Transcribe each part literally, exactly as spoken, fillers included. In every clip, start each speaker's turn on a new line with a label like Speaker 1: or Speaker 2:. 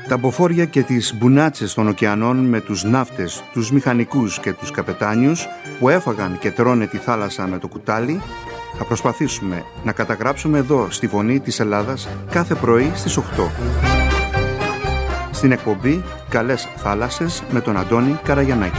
Speaker 1: Τα μποφόρια και τις μπουνάτσες των ωκεανών με τους ναύτες, τους μηχανικούς και τους καπετάνιους που έφαγαν και τρώνε τη θάλασσα με το κουτάλι, θα προσπαθήσουμε να καταγράψουμε εδώ στη Φωνή της Ελλάδας κάθε πρωί στις οκτώ. Στην εκπομπή «Καλές θάλασσες» με τον Αντώνη Καραγιαννάκη.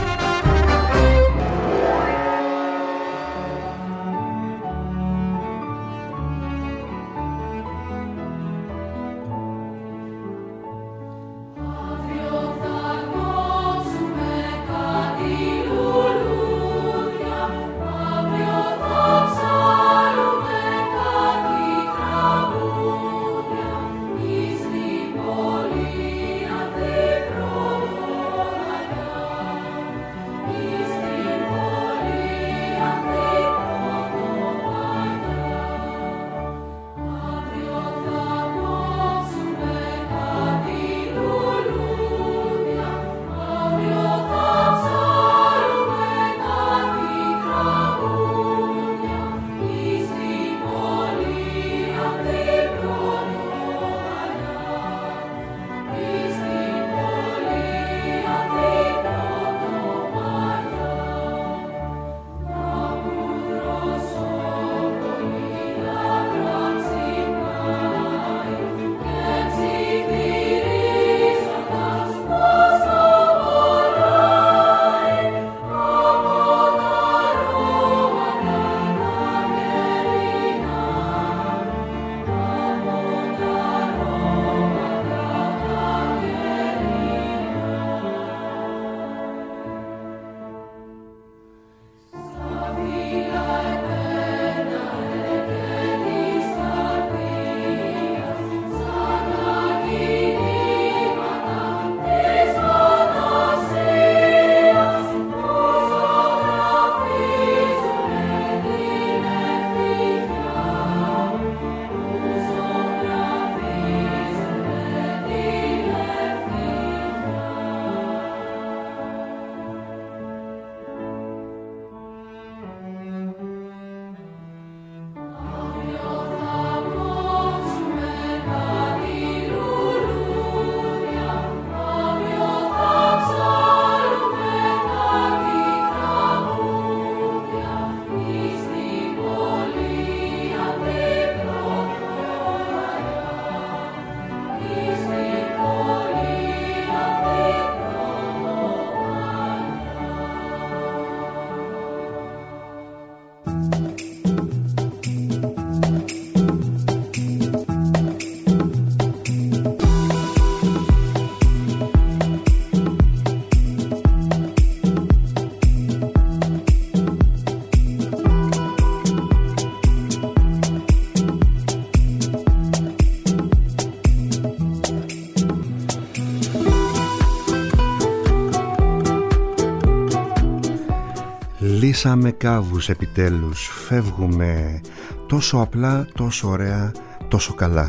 Speaker 1: Λύσαμε κάβους επιτέλους, φεύγουμε τόσο απλά, τόσο ωραία, τόσο καλά.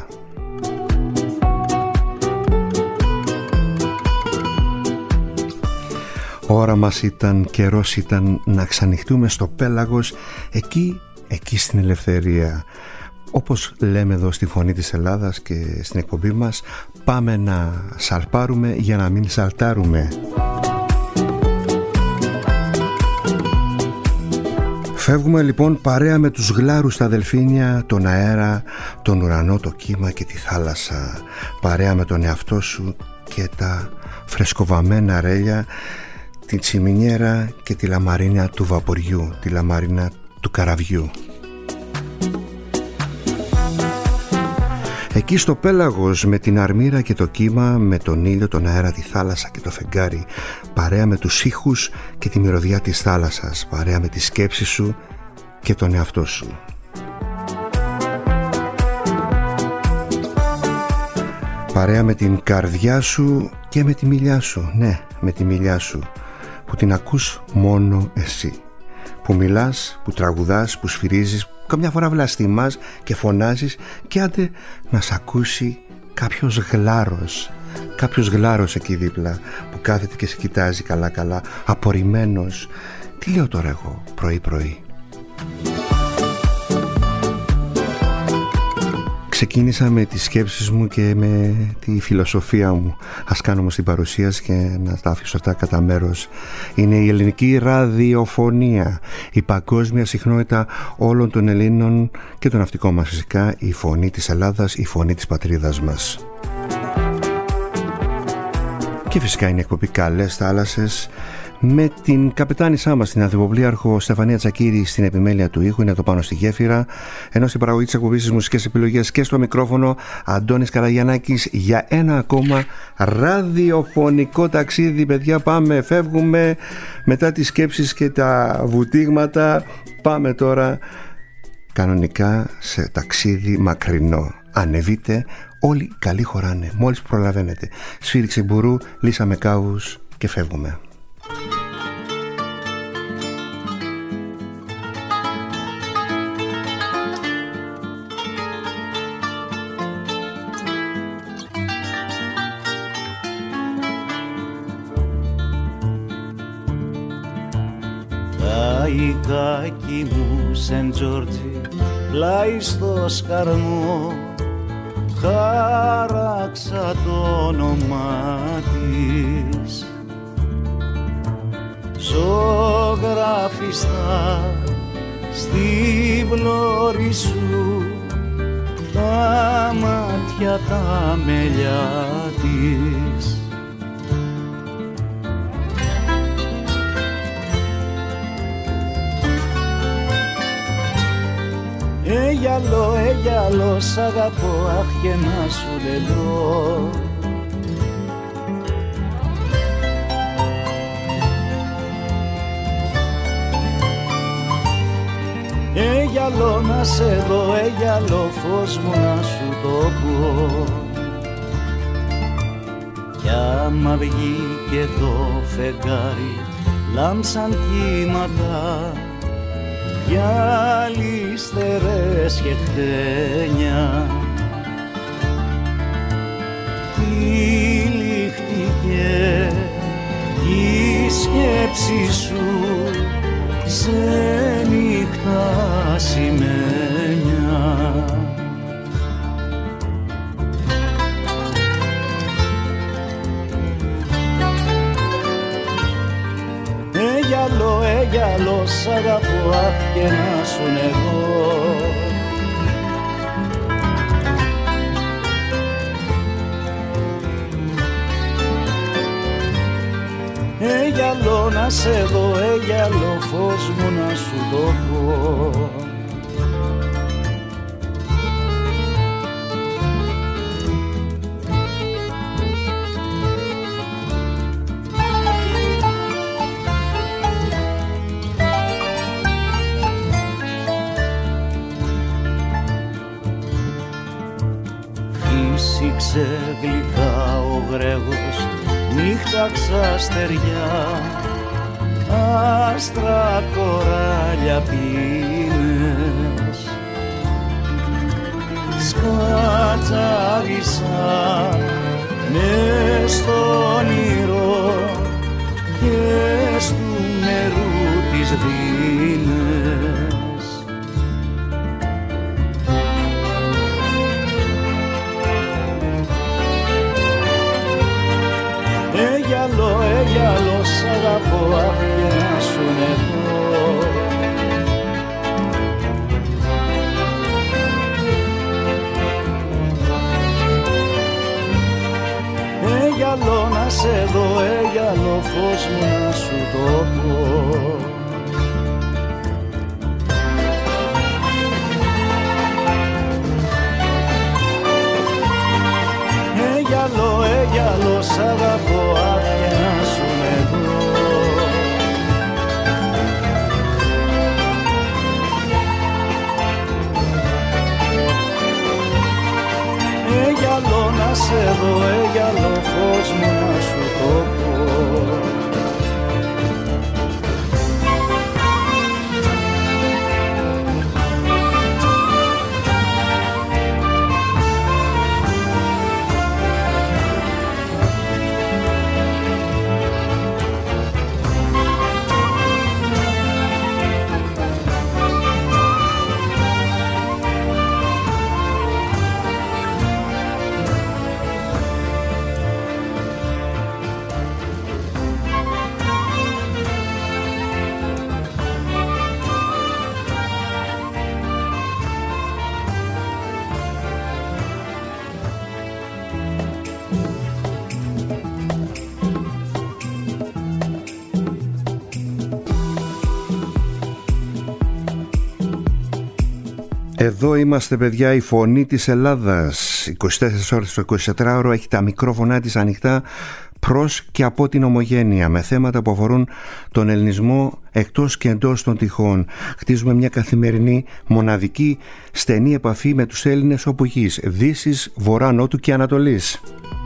Speaker 1: Ώρα μας ήταν, καιρός ήταν να ξανοιχτούμε στο πέλαγος, εκεί, εκεί στην ελευθερία. Όπως λέμε εδώ στη Φωνή της Ελλάδας και στην εκπομπή μας, πάμε να σαλπάρουμε για να μην σαλτάρουμε. Φεύγουμε λοιπόν παρέα με τους γλάρους τα δελφίνια, τον αέρα, τον ουρανό, το κύμα και τη θάλασσα. Παρέα με τον εαυτό σου και τα φρεσκοβαμμένα ρέλια, την τσιμινιέρα και τη λαμαρίνα του βαποριού, τη λαμαρίνα του καραβιού. Εκεί στο πέλαγος με την αρμύρα και το κύμα, με τον ήλιο, τον αέρα, τη θάλασσα και το φεγγάρι, παρέα με τους ήχους και τη μυρωδιά της θάλασσας, παρέα με τη σκέψη σου και τον εαυτό σου. Παρέα με την καρδιά σου και με τη μιλιά σου, ναι, με τη μιλιά σου, που την ακούς μόνο εσύ. Που μιλάς, που τραγουδάς, που σφυρίζεις, καμιά φορά βλαστημάς και φωνάζεις και άντε να σ' ακούσει κάποιος γλάρος. Κάποιος γλάρος εκεί δίπλα που κάθεται και σε κοιτάζει καλά καλά, απορριμμένος. Τι λέω τώρα εγώ πρωί πρωί? Ξεκίνησα με τις σκέψεις μου και με τη φιλοσοφία μου. Ας κάνω όμως την παρουσίαση και να τα αφήσω αυτά κατά μέρος. Είναι η ελληνική ραδιοφωνία, η παγκόσμια συχνότητα όλων των Ελλήνων και το ναυτικό μας φυσικά, η φωνή της Ελλάδας, η φωνή της πατρίδας μας. Και φυσικά είναι εκπομπή Καλές Θάλασσες, με την καπετάνισά μας, την ανθιποπλοίαρχο Στεφανία Τσακίρη στην επιμέλεια του ήχου, είναι το πάνω στη γέφυρα, ενώ στην παραγωγή της εκπομπής, στις μουσικές επιλογές και στο μικρόφωνο Αντώνης Καραγιαννάκης, για ένα ακόμα ραδιοφωνικό ταξίδι. Παιδιά, πάμε, φεύγουμε μετά τις σκέψεις και τα βουτήγματα, πάμε τώρα κανονικά σε ταξίδι μακρινό. Ανεβείτε, όλοι καλοί χωράνε, μόλις προλαβαίνετε. Σφύριξε μπουρού, λύσαμε κάβους και φεύγουμε.
Speaker 2: Κάκι μου Σεντ Τζόρτζι, πλάι στο σκαρμό, χάραξα το όνομά της. Ζωγραφιστά στην πλώρη σου, τα μάτια τα μελιά της. Ε, γυαλό, ε, γυαλό, σ' αγαπώ, αχ και να σου λελώ. Ε, γυαλό, να σε δω, ε, γυαλό, φως μου να σου το πω. Κι άμα βγήκε το φεγγάρι, λάμψαν κύματα, γυαλιστερές και χτένια. Τυλιχτήκε η σκέψη σου σε νύχτα σημαίνια. Ε, γυαλό, ε, γυαλό, σ' αγαπώ, αχ και να σου νεγώ. Ε, γυαλό, να σε δω, ε, γυαλό, φως μου να σου το πω. Φύσηξε γλυκά ο γρέγος, νύχταξα στεριά, άστρα κοράλια πίνες. Σκατσάρισα μες στο όνειρο και στου νερού τις δίνες. Ε, γυαλό, ε, γυαλό, σ' αγαπώ, αχ και να σου νεγώ. Ε, γυαλό, να σε δω, ε, γυαλό, φως μου να σου το πω. Ε, γυαλό, ε, γυαλό, σ' αγαπώ, αχ και να σου νεγώ. Ε, γυαλό, να σε δω, ε, γυαλό, φως μου να σου το πω.
Speaker 1: Εδώ είμαστε, παιδιά, η φωνή της Ελλάδας. είκοσι τέσσερις ώρες το εικοσιτετράωρο έχει τα μικρόφωνά της ανοιχτά προς και από την Ομογένεια, με θέματα που αφορούν τον ελληνισμό εκτός και εντός των τυχών. Χτίζουμε μια καθημερινή, μοναδική, στενή επαφή με τους Έλληνες όπου γης, Δύσης, Βορρά, Νότου και Ανατολής.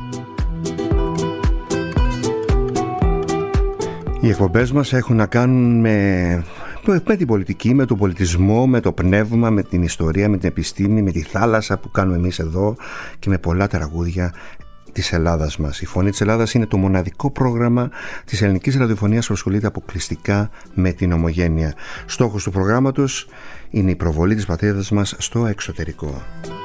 Speaker 1: Οι εκπομπές μας έχουν να κάνουν με... με την πολιτική, με τον πολιτισμό, με το πνεύμα, με την ιστορία, με την επιστήμη, με τη θάλασσα που κάνουμε εμείς εδώ και με πολλά τραγούδια της Ελλάδας μας. Η Φωνή της Ελλάδας είναι το μοναδικό πρόγραμμα της ελληνικής ραδιοφωνίας που ασχολείται αποκλειστικά με την Ομογένεια. Στόχος του προγράμματος είναι η προβολή της πατρίδας μας στο εξωτερικό.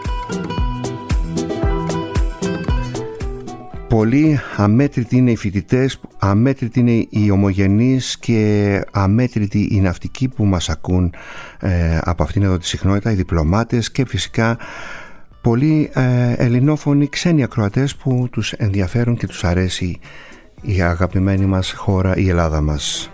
Speaker 1: Πολλοί αμέτρητοι είναι οι φοιτητές, αμέτρητοι είναι οι ομογενείς και αμέτρητοι οι ναυτικοί που μας ακούν ε, από αυτήν εδώ τη συχνότητα, οι διπλωμάτες και φυσικά πολλοί ε, ελληνόφωνοι ξένοι ακροατές που τους ενδιαφέρουν και τους αρέσει η αγαπημένη μας χώρα, η Ελλάδα μας.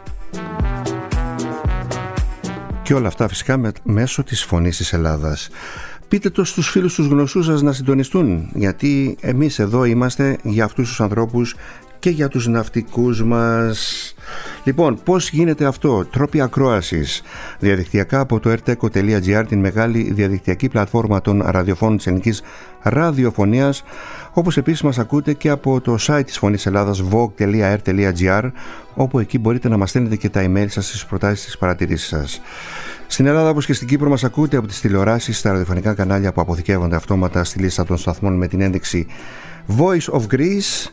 Speaker 1: Και όλα αυτά φυσικά με, μέσω της Φωνής της Ελλάδας. Πείτε το στους φίλους τους γνωστούς σας να συντονιστούν, γιατί εμείς εδώ είμαστε για αυτούς τους ανθρώπους και για τους ναυτικούς μας. Λοιπόν, πώς γίνεται αυτό? Τρόποι ακρόασης διαδικτυακά από το ερτέκο τελεία τζι άρ, την μεγάλη διαδικτυακή πλατφόρμα των ραδιοφώνων της ελληνικής ραδιοφωνίας, όπως επίσης μας ακούτε και από το site της Φωνής Ελλάδας vogue τελεία αρ τελεία τζι άρ, όπου εκεί μπορείτε να μας στέλνετε και τα email σας, τις προτάσεις, τις παρατηρήσεις σας. Στην Ελλάδα, όπως και στην Κύπρο, μας ακούτε από τις τηλεοράσεις, στα ραδιοφωνικά κανάλια που αποθηκεύονται αυτόματα στη λίστα των σταθμών με την ένδειξη Voice of Greece.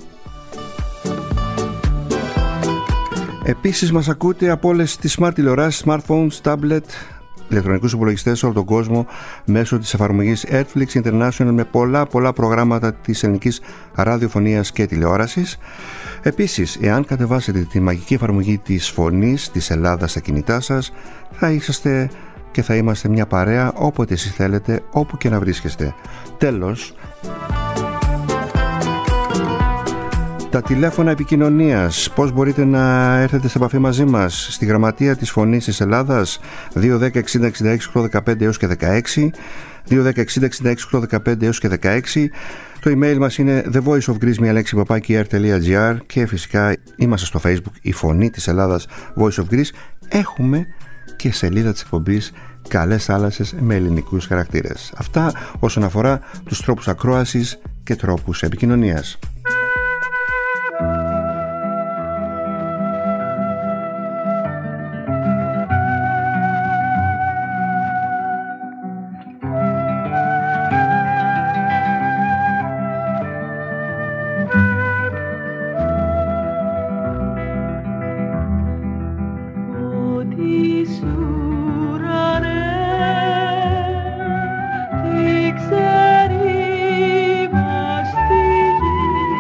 Speaker 1: Επίσης μας ακούτε από όλες τις smart τηλεοράσεις, smartphones, tablet, ηλεκτρονικούς υπολογιστές σε όλο τον κόσμο μέσω της εφαρμογής Netflix International με πολλά πολλά προγράμματα της ελληνικής ραδιοφωνίας και τηλεόρασης. Επίσης, εάν κατεβάσετε τη μαγική εφαρμογή της Φωνής της Ελλάδας στα κινητά σας, θα είσαστε και θα είμαστε μια παρέα όποτε εσείς θέλετε, όπου και να βρίσκεστε. Τέλος, τα τηλέφωνα επικοινωνίας, πώς μπορείτε να έρθετε σε επαφή μαζί μας? Στη γραμματεία της Φωνής της Ελλάδας, δύο ένα μηδέν εξήντα εξήντα έξι οκτακόσια δεκαπέντε έως και δεκαέξι, δύο ένα μηδέν εξήντα εξήντα έξι οκτακόσια δεκαπέντε έως και δεκαέξι. Το email μας είναι the voice of greece, μια λέξη, παπάκι αρ τελεία τζι άρ, και φυσικά είμαστε στο Facebook, η Φωνή της Ελλάδας, Voice of Greece. Έχουμε και σελίδα της εκπομπής Καλές Θάλασσες με ελληνικούς χαρακτήρες. Αυτά όσον αφορά τους τρόπους ακρόασης και τρόπους επικοινωνίας.
Speaker 3: Ξέρει μας τη γη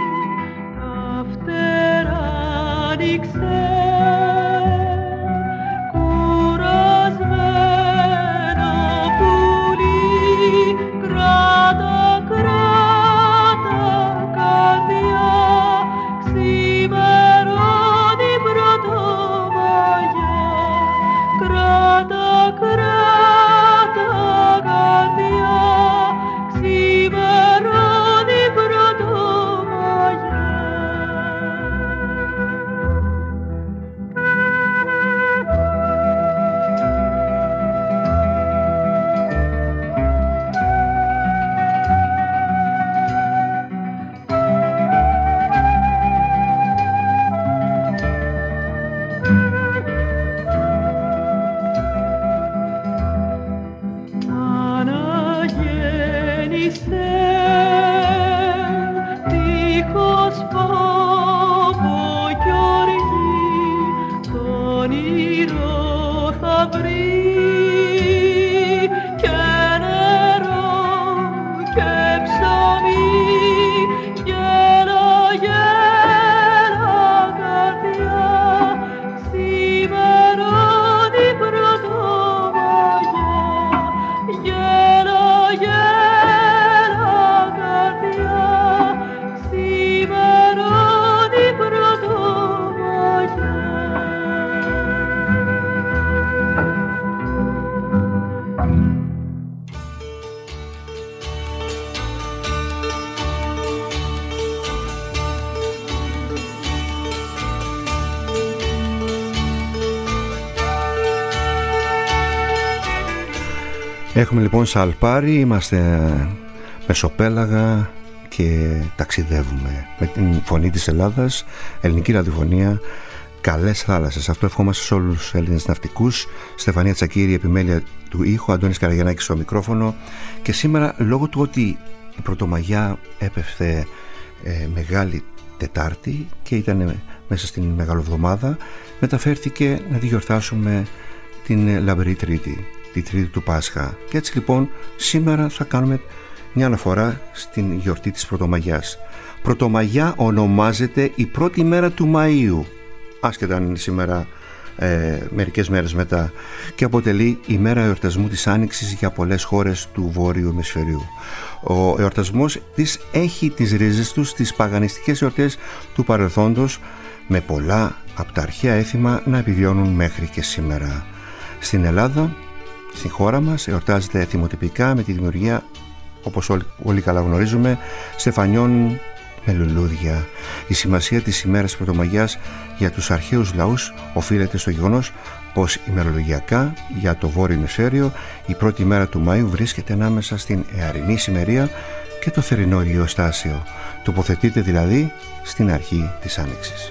Speaker 1: Έχουμε λοιπόν σαλπάρι, είμαστε μεσοπέλαγα και ταξιδεύουμε με την φωνή της Ελλάδας, ελληνική ραδιοφωνία, καλές θάλασσες. Αυτό ευχόμαστε σε όλους τους Έλληνες ναυτικούς. Στεφανία Τσακίρη, επιμέλεια του ήχου, Αντώνης Καραγιαννάκης στο μικρόφωνο. Και σήμερα, λόγω του ότι η Πρωτομαγιά έπεφτε ε, Μεγάλη Τετάρτη και ήταν μέσα στην Μεγαλοβδομάδα, μεταφέρθηκε να τη γιορτάσουμε την Λαμπερή Τρίτη, τη Τρίτη του Πάσχα. Και έτσι λοιπόν σήμερα θα κάνουμε μια αναφορά στην γιορτή της Πρωτομαγιάς. Πρωτομαγιά ονομάζεται η πρώτη μέρα του Μαΐου, άσχετα αν είναι σήμερα ε, μερικές μέρες μετά, και αποτελεί η μέρα εορτασμού της Άνοιξης για πολλές χώρες του Βόρειου Ημισφαιρίου. Ο εορτασμός της έχει τις ρίζες του στις παγανιστικές εορτές του παρελθόντος, με πολλά από τα αρχαία έθιμα να επιβιώνουν μέχρι και σήμερα. Στην Ελλάδα, στη χώρα μας, εορτάζεται εθιμοτυπικά με τη δημιουργία, όπως όλοι, όλοι καλά γνωρίζουμε, στεφανιών με λουλούδια. Η σημασία της ημέρας Πρωτομαγιάς για τους αρχαίους λαούς οφείλεται στο γεγονός πως ημερολογιακά για το Βόρειο Ημισφαίριο η πρώτη μέρα του Μαΐου βρίσκεται ανάμεσα στην εαρινή ημερία και το θερινό ηλιοστάσιο. Τοποθετείται δηλαδή στην αρχή της Άνοιξης.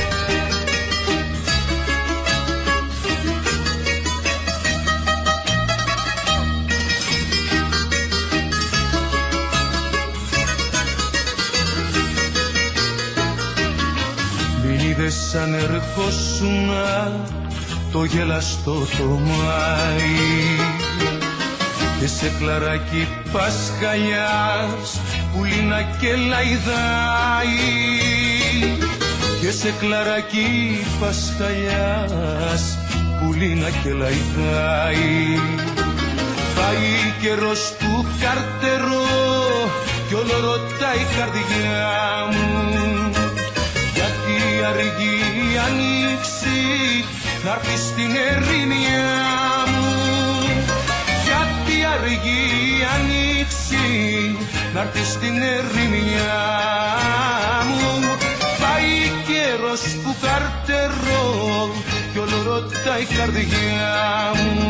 Speaker 2: Σαν ερχόσουνα το γελαστό το Μάη και σε κλαράκι Πασχαλιάς πουλίνα και λαϊδάει, και σε κλαράκι Πασχαλιάς πουλίνα και λαϊδάει. Πάει καιρός του καρτερό κι όλο ρωτάει η καρδιά μου, γιατί αργεί η ανοίξη να'ρθει στην ερημιά μου, γιατί αργεί η ανοίξη να'ρθει στην ερημιά μου. Πάει καιρός που καρτερώ κι όλο ρωτάει η καρδιά μου.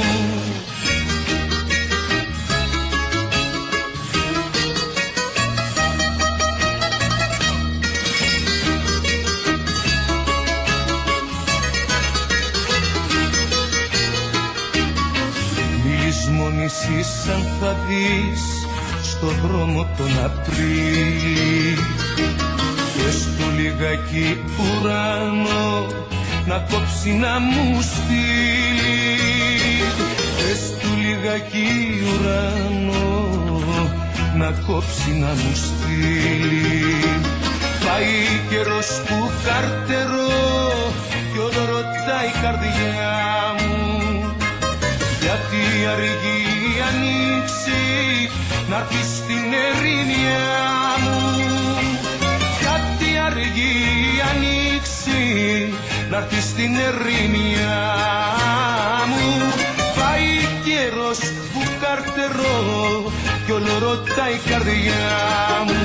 Speaker 2: Μονήσεις αν θα δεις στο δρόμο τον Απρίλη, και στο λιγάκι ουρανό να κόψει να μου στείλει, και στο λιγάκι ουρανό να κόψει να μου στείλει. Πάει καιρός που καρτερώ κι όλο ρωτάει η καρδιά μου, γιατί αργεί η ανοίξη να'ρθει στην ερημιά μου, γιατί αργεί η ανοίξη να'ρθει στην ερημιά μου. Πάει καιρός που καρτερώ κι όλο ρωτάει η καρδιά μου.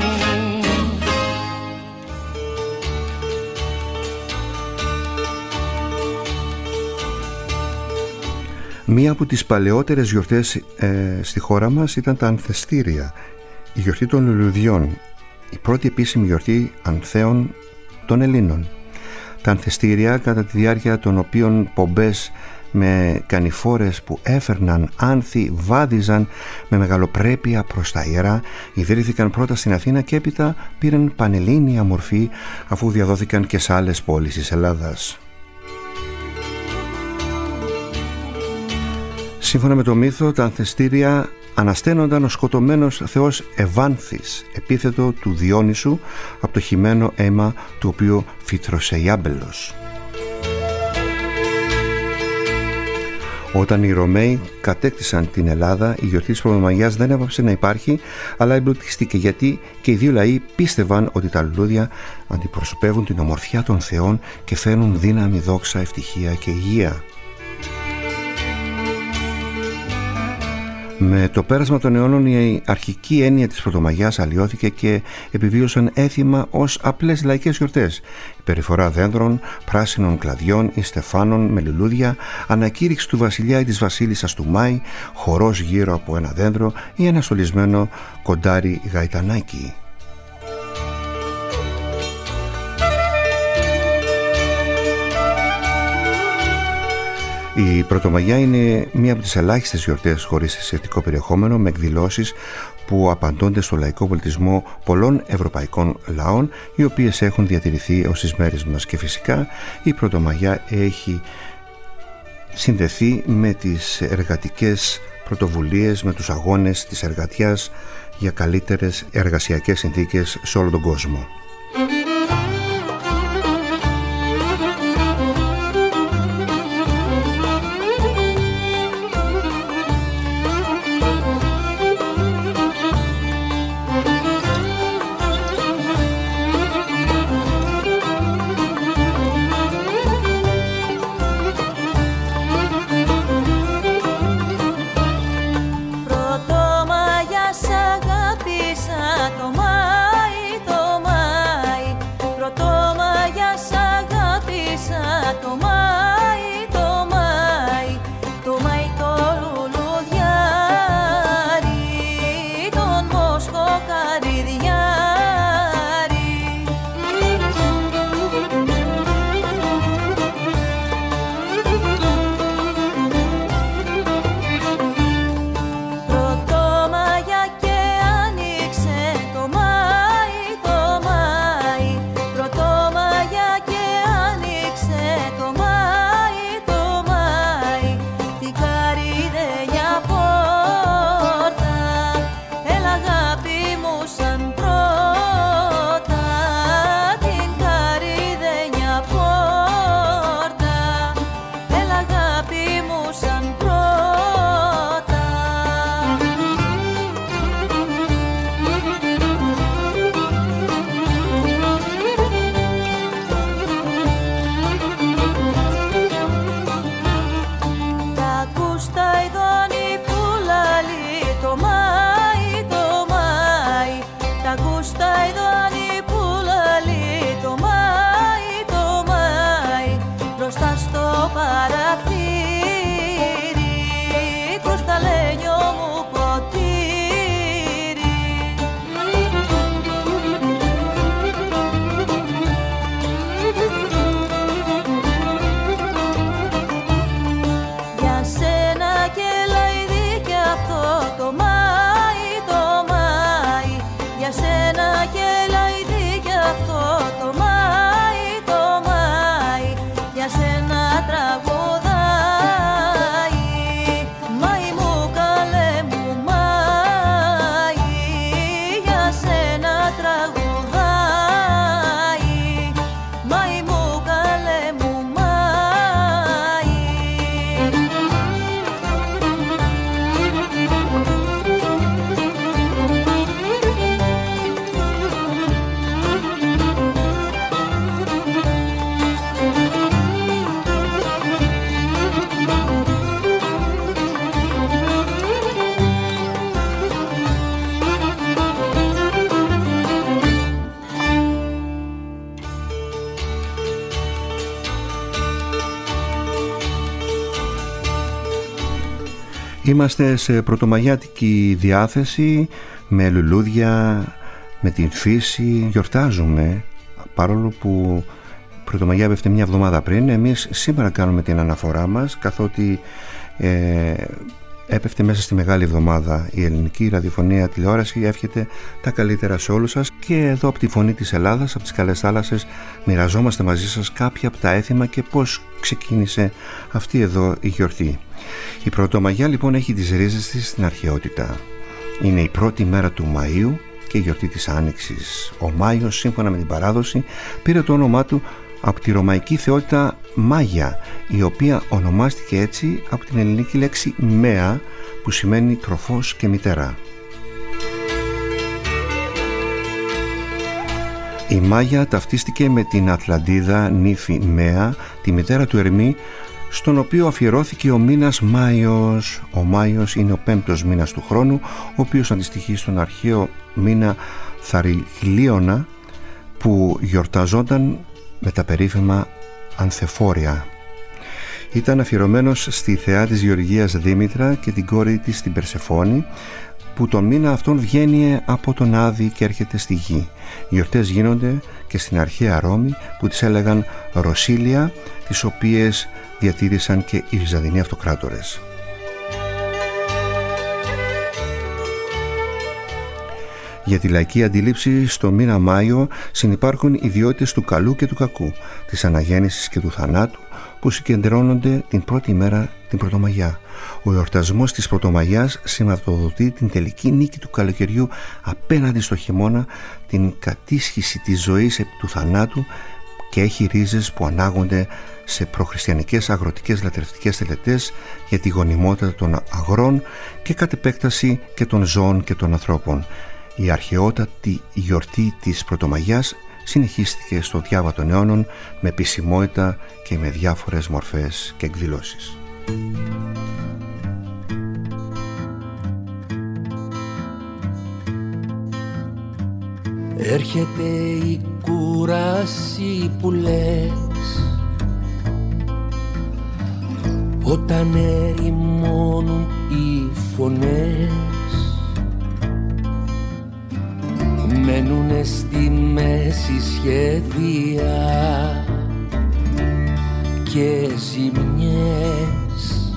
Speaker 1: Μία από τις παλαιότερες γιορτές ε, στη χώρα μας ήταν τα ανθεστήρια, η γιορτή των λουλουδιών, η πρώτη επίσημη γιορτή ανθέων των Ελλήνων. Τα ανθεστήρια, κατά τη διάρκεια των οποίων πομπές με κανηφόρες που έφερναν άνθη βάδιζαν με μεγαλοπρέπεια προς τα ιερά, ιδρύθηκαν πρώτα στην Αθήνα και έπειτα πήραν πανελλήνια μορφή αφού διαδόθηκαν και σε άλλες πόλεις της Ελλάδας. Σύμφωνα με το μύθο, τα ανθεστήρια ανασταίνονταν ο σκοτωμένος θεός Ευάνθης, επίθετο του Διόνυσου, από το χυμένο αίμα του οποίου φύτρωσε η άμπελος. Όταν οι Ρωμαίοι κατέκτησαν την Ελλάδα, η γιορτή της Πρωτομαγιάς δεν έπαψε να υπάρχει, αλλά εμπλουτίστηκε, γιατί και οι δύο λαοί πίστευαν ότι τα λουλούδια αντιπροσωπεύουν την ομορφιά των θεών και φέρνουν δύναμη, δόξα, ευτυχία και υγεία. Με το πέρασμα των αιώνων η αρχική έννοια της Πρωτομαγιάς αλλοιώθηκε και επιβίωσαν έθιμα ως απλές λαϊκές γιορτές. Η περιφορά δέντρων, πράσινων κλαδιών ή στεφάνων με λουλούδια, ανακήρυξη του βασιλιά ή της βασίλισσας του Μάη, χορός γύρω από ένα δέντρο ή ένα στολισμένο κοντάρι γαϊτανάκι. Η Πρωτομαγιά είναι μία από τις ελάχιστες γιορτές χωρίς θρησκευτικό περιεχόμενο, με εκδηλώσεις που απαντώνται στο λαϊκό πολιτισμό πολλών ευρωπαϊκών λαών, οι οποίες έχουν διατηρηθεί ως τις μέρες μας. Και φυσικά η Πρωτομαγιά έχει συνδεθεί με τις εργατικές πρωτοβουλίες, με τους αγώνες της εργατιάς για καλύτερες εργασιακές συνθήκες σε όλο τον κόσμο. Είμαστε σε πρωτομαγιάτικη διάθεση, με λουλούδια, με την φύση, γιορτάζουμε, παρόλο που Πρωτομαγιά έπεφτε μια εβδομάδα πριν. Εμείς σήμερα κάνουμε την αναφορά μας, καθότι ε, έπεφτε μέσα στη Μεγάλη Εβδομάδα. Η ελληνική ραδιοφωνία τηλεόραση εύχεται τα καλύτερα σε όλους σας, και εδώ από τη Φωνή της Ελλάδας, από τις καλές θάλασσες, μοιραζόμαστε μαζί σας κάποια από τα έθιμα και πώς ξεκίνησε αυτή εδώ η γιορτή. Η Πρωτομαγιά λοιπόν έχει τις ρίζες της στην αρχαιότητα. Είναι η πρώτη μέρα του Μαΐου και η γιορτή της Άνοιξης. Ο Μάιος, σύμφωνα με την παράδοση, πήρε το όνομά του από τη ρωμαϊκή θεότητα Μάγια, η οποία ονομάστηκε έτσι από την ελληνική λέξη Μαία, που σημαίνει τροφός και μητέρα. Η Μάγια ταυτίστηκε με την Ατλαντίδα νύφη Μαία, τη μητέρα του Ερμή, στον οποίο αφιερώθηκε ο μήνας Μάιος. Ο Μάιος είναι ο πέμπτος μήνας του χρόνου, ο οποίος αντιστοιχεί στον αρχαίο μήνα Θαριλίωνα, που γιορταζόταν με τα περίφημα Ανθεφόρια. Ήταν αφιερωμένος στη θεά της Γεωργίας Δήμητρα και την κόρη της την Περσεφόνη, που τον μήνα αυτόν βγαίνει από τον Άδη και έρχεται στη γη. Οι γιορτές γίνονται και στην αρχαία Ρώμη, που τις έλεγαν Ρωσίλια, τις οποίες διατήρησαν και οι Βυζαντινοί αυτοκράτορες. Για τη λαϊκή αντίληψη, στο μήνα Μάιο συνυπάρχουν ιδιότητες του καλού και του κακού, της αναγέννησης και του θανάτου, που συγκεντρώνονται την πρώτη μέρα, την Πρωτομαγιά. Ο εορτασμός της Πρωτομαγιάς σηματοδοτεί την τελική νίκη του καλοκαιριού απέναντι στο χειμώνα, την κατίσχυση της ζωής επί του θανάτου, και έχει ρίζες που ανάγονται σε προχριστιανικές αγροτικές λατρευτικές τελετές για τη γονιμότητα των αγρών και κατ' επέκταση και των ζώων και των ανθρώπων. Η αρχαιότατη γιορτή της Πρωτομαγιάς συνεχίστηκε στο διάβα των αιώνων με επισημότητα και με διάφορες μορφές και εκδηλώσεις.
Speaker 3: Έρχεται η κούραση που λες, όταν ερημώνουν οι φωνές, μένουνε στη μέση σχέδια και ζημιές,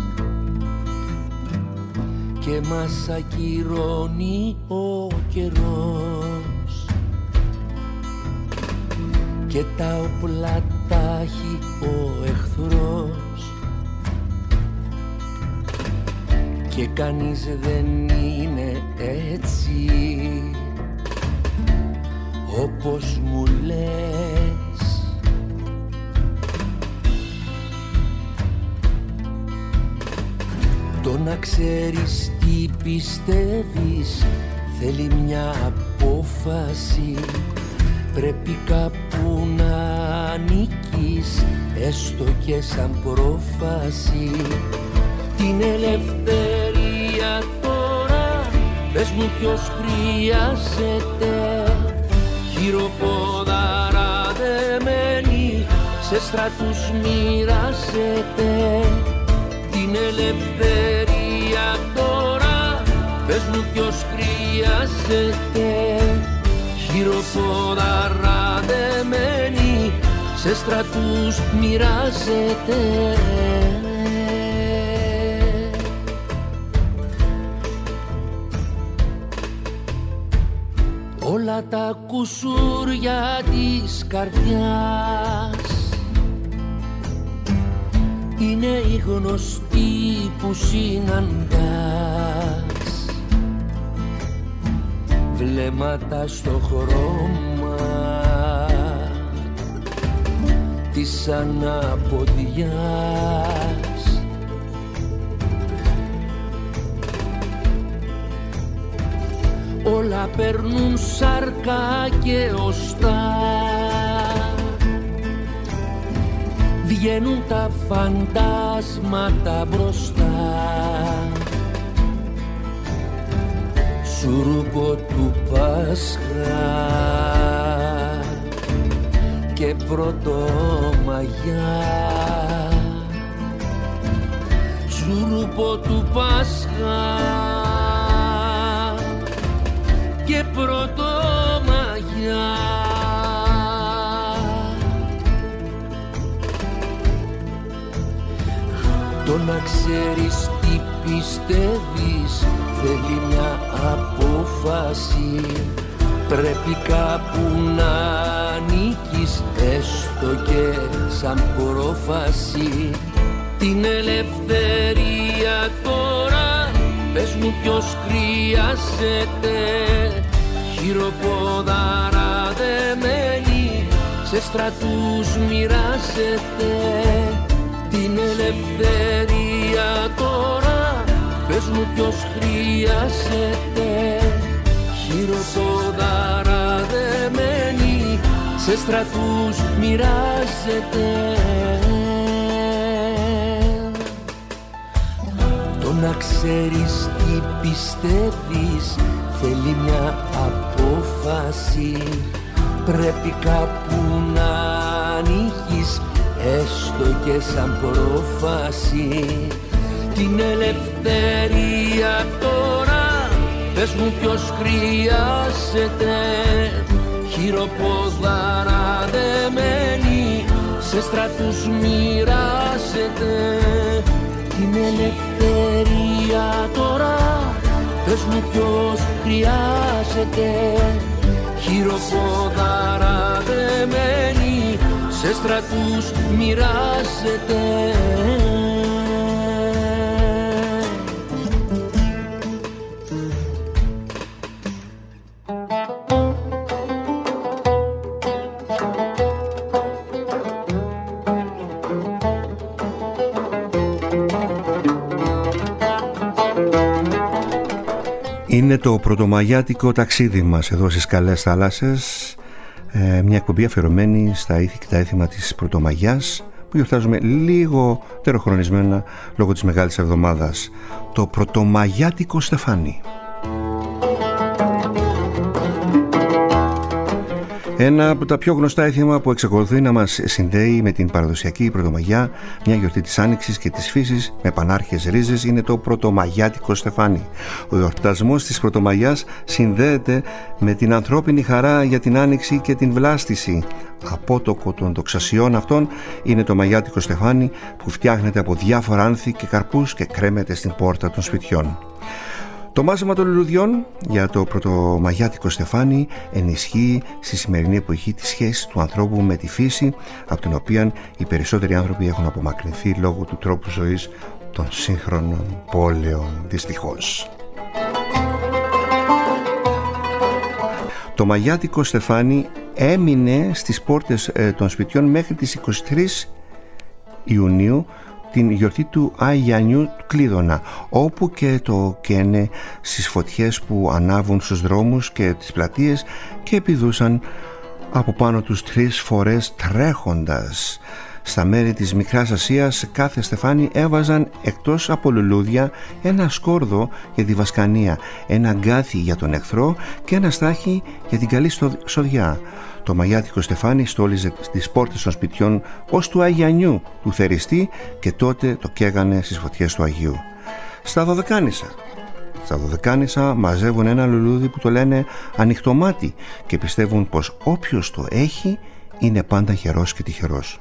Speaker 3: και μας ακυρώνει ο καιρός, και τα όπλα τα έχει ο εχθρός, και κανείς δεν είναι έτσι όπως μου λες. Το να ξέρεις τι πιστεύεις θέλει μια απόφαση, πρέπει κάπου να νικείς, έστω και σαν πρόφαση. Την ελευθερία τώρα, πες μου ποιος χρειάζεται, χειροπόδαρα δεμένη, σε στρατούς μοιράζεται. Την ελευθερία τώρα, πες μου ποιος χρειάζεται, χειροπόδαρα δεμένη, σε στρατούς μοιράζεται. Όλα τα κουσούρια της καρδιάς είναι οι γνωστοί που συναντάς, βλέμματα στο χρώμα της αναποδιάς, όλα περνούν σάρκα και οστά, βγαίνουν τα φαντάσματα μπροστά, σουρούπο του Πάσχα και Πρωτομαγιά, σουρούπο του Πάσχα και Πρωτομαγιά. Το να ξέρεις τι πιστεύεις θέλει μια απόφαση, πρέπει κάπου να νικείς, έστω και σαν πρόφαση. Την ελευθερία τώρα, πες μου ποιος χρειάζεται, χειροπόδαρα δεμένη, σε στρατούς μοιράζεται. Την ελευθερία τώρα, πες μου ποιος χρειάζεται, χειροπόδαρα δεμένη, σε στρατούς μοιράζεται. να ξέρεις τι πιστεύεις θέλει μια απόφαση. Πρέπει κάπου να ανοίγεις έστω και σαν πρόφαση. Την ελευθερία τώρα πες μου ποιος χρειάζεται. Χειροπόδαρα δεμένη σε στρατούς μοιράζεται. Την ελευθερία τώρα πες μου ποιος χρειάζεται. Χειροπόδαρα δεμένη σε στρατούς μοιράζεται.
Speaker 1: Είναι το πρωτομαγιάτικο ταξίδι μας εδώ στις καλές θάλασσες, ε, μια εκπομπή αφιερωμένη στα ήθη και τα έθιμα της Πρωτομαγιάς που γιορτάζουμε λίγο τεροχρονισμένα λόγω της Μεγάλης Εβδομάδας. Το πρωτομαγιάτικο στεφάνι. Ένα από τα πιο γνωστά έθιμα που εξακολουθεί να μας συνδέει με την παραδοσιακή Πρωτομαγιά, μια γιορτή της Άνοιξης και της φύσης με πανάρχες ρίζες, είναι το πρωτομαγιάτικο στεφάνι. Ο εορτασμός της Πρωτομαγιάς συνδέεται με την ανθρώπινη χαρά για την Άνοιξη και την βλάστηση. Απότοκο των δοξασιών αυτών είναι το μαγιάτικο στεφάνι που φτιάχνεται από διάφορα άνθη και καρπούς και κρέμεται στην πόρτα των σπιτιών. Το μάζεμα των λουλουδιών για το πρωτομαγιάτικο στεφάνι ενισχύει στη σημερινή εποχή τη σχέση του ανθρώπου με τη φύση, από την οποία οι περισσότεροι άνθρωποι έχουν απομακρυνθεί λόγω του τρόπου ζωής των σύγχρονων πόλεων, δυστυχώς. Το μαγιάτικο στεφάνι έμεινε στις πόρτες ε, των σπιτιών μέχρι τις είκοσι τρεις Ιουνίου, την γιορτή του Αγιανιού του Κλείδωνα, όπου και το καίνε στις φωτιές που ανάβουν στους δρόμους και τις πλατείες και επιδούσαν από πάνω τους τρεις φορές τρέχοντας. Στα μέρη της Μικράς Ασίας σε κάθε στεφάνι έβαζαν εκτός από λουλούδια ένα σκόρδο για τη βασκανία, ένα αγκάθι για τον εχθρό και ένα στάχι για την καλή σοδιά. Το μαγιάτικο στεφάνι στόλιζε στις πόρτες των σπιτιών ως του Αγιανιού του θεριστή και τότε το καίγανε στις φωτιές του Αγίου. Στα Δωδεκάνησα Στα Δωδεκάνησα μαζεύουν ένα λουλούδι που το λένε ανοιχτομάτι και πιστεύουν πως όποιος το έχει είναι πάντα χερός και τυχερός.